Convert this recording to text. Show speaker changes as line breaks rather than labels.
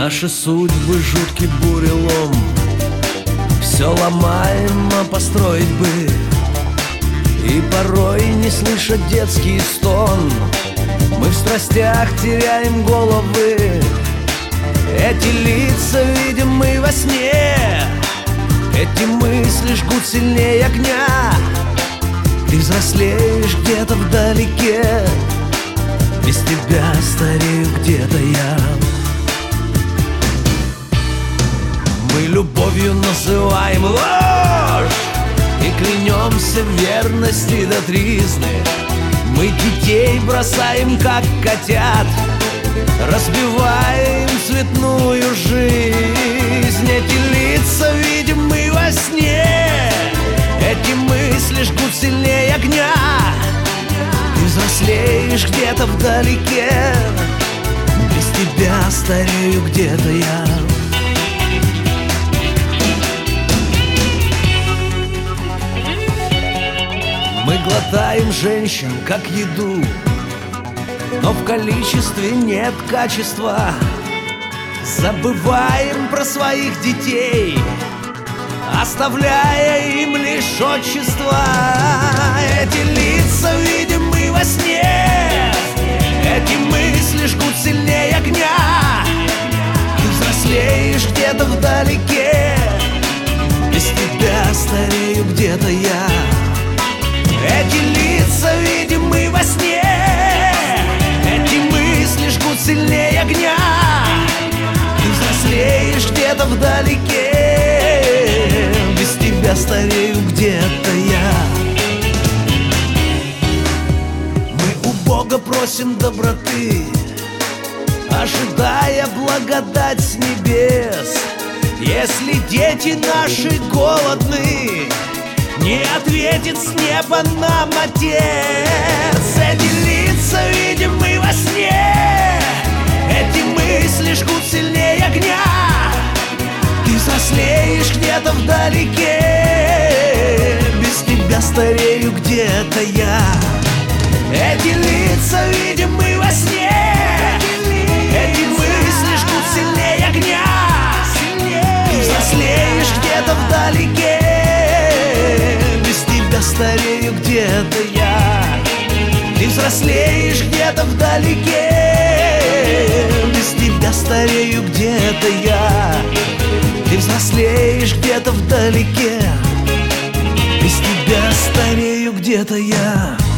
Наши судьбы жуткий бурелом. Все ломаем, а построить бы. И порой не слыша детский стон, мы в страстях теряем головы. Эти лица видим мы во сне, эти мысли жгут сильнее огня. Ты взрослеешь где-то вдалеке, без тебя старею где-то я. Мы любовью называем ложь и клянемся в верности до тризны. Мы детей бросаем, как котят, разбиваем цветную жизнь. Эти лица видим мы во сне, эти мысли жгут сильнее огня. Ты взрослеешь где-то вдалеке, без тебя старею где-то я. Мы глотаем женщин, как еду, но в количестве нет качества. Забываем про своих детей, оставляя им лишь отчество. Эти лица видим мы во сне, эти мысли жгут сильнее огня. Ты взрослеешь где-то вдалеке, без тебя старею где-то я. Эти лица видим мы во сне, эти мысли жгут сильнее огня. Ты взрослеешь где-то вдалеке, без тебя старею где-то я. Мы у Бога просим доброты, ожидая благодать с небес. Если дети наши голодны, не ответит с неба нам Отец. Эти лица видим мы во сне, эти мысли жгут сильнее огня. Ты взрослеешь где-то вдалеке, без тебя старею где-то я. Эти лица видим мы во сне, эти мысли жгут сильнее огня. Ты взрослеешь где-то вдалеке, старею где-то я. Ты взрослеешь где-то вдалеке, без тебя старею где-то я. Ты взрослеешь где-то вдалеке, без тебя старею где-то я.